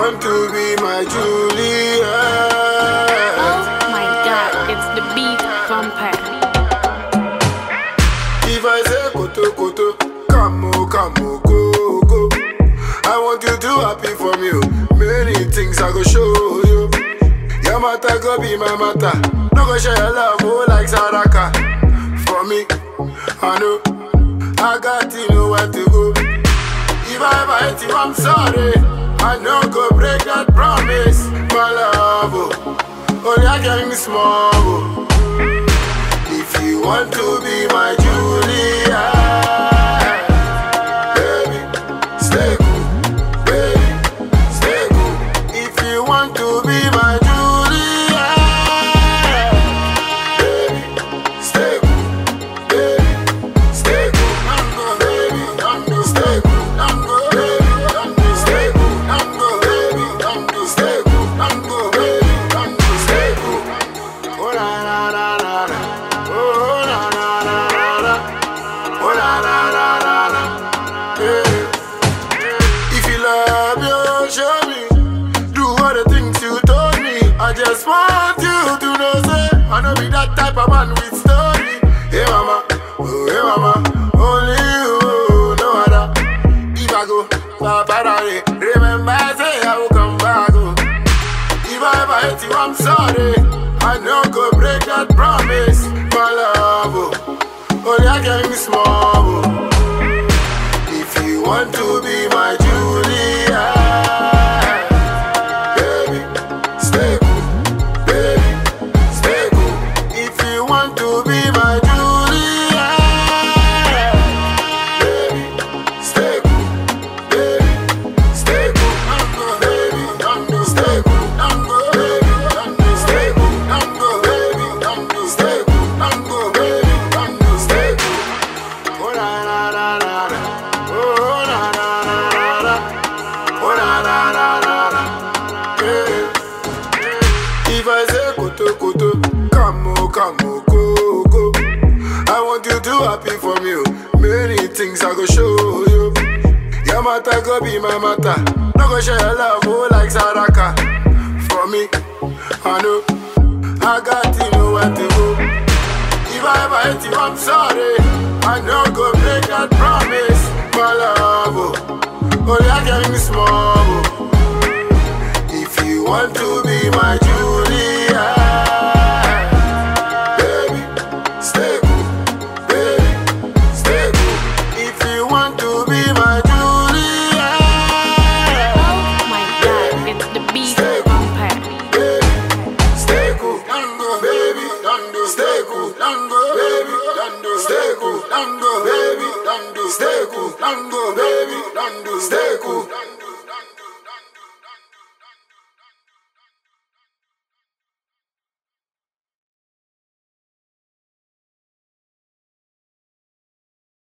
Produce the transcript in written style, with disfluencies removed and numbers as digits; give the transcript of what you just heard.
want to be my Julia. Oh my God, it's the beat vampire. If I say koto koto, come on, go go. I want you to happy for me. Many things I go show you. Your matter go be my matter. No go share your love like Saraka. For me, I know I got to know where to go. If I ever hate you, I'm sorry. I know go break that promise, my love. Only I can be small. If you want to be my Julia, baby, stay cool, baby, stay cool. If you want to be my Julia, baby, stay cool, baby, stay cool. I'm go, baby, I'm go, stay cool. I'm go, baby, I'm go, stay cool. I'm go, baby, I'm go, stay cool. I'm go, baby, I'm go, stay cool. Oh la la la la la. Oh la la la la la. Oh la la la la la. Yeah. If you love you, show me. Do all the things you told me. I just want you to know, say I know be that type of man with story. Hey mama, oh hey mama, only you, no other. If I go, remember I say I will come back. Oh. If I ever hate you, I'm sorry. I know go break that promise, my love. Oh. Only I can be small. Oh. If you want to be my Julia, baby, stay cool, baby, stay cool. If you want to be my Julia, baby, stay cool, baby, stay cool. I'm go, baby, I'm go, stay cool. I'm go, baby, I'm go, stay cool. I'm go, baby, I'm go, stay cool. I'm go, baby, I'm go, stay cool. Oh la la la la la. Oh la la la la la. Oh la la la la la. Yeah. If I say koto koto, come on, go go. I want you to happy for me. Many things I go show you. Your matter go be my matter. No go share your love like Saraka. For me, I know I got to know where to go. If I ever hate you, I'm sorry. I know go break that promise, my love. Only I can be small. If you want to be my Julia, baby, stay cool, baby, stay cool. If you want to be my Julia, Oh my God, it's the beat vampire. baby, stay cool. Dango, baby, dango, stay cool. Dango, baby, dango, stay cool. Dango, baby, dango, stay cool. Dango, baby, dango, stay cool.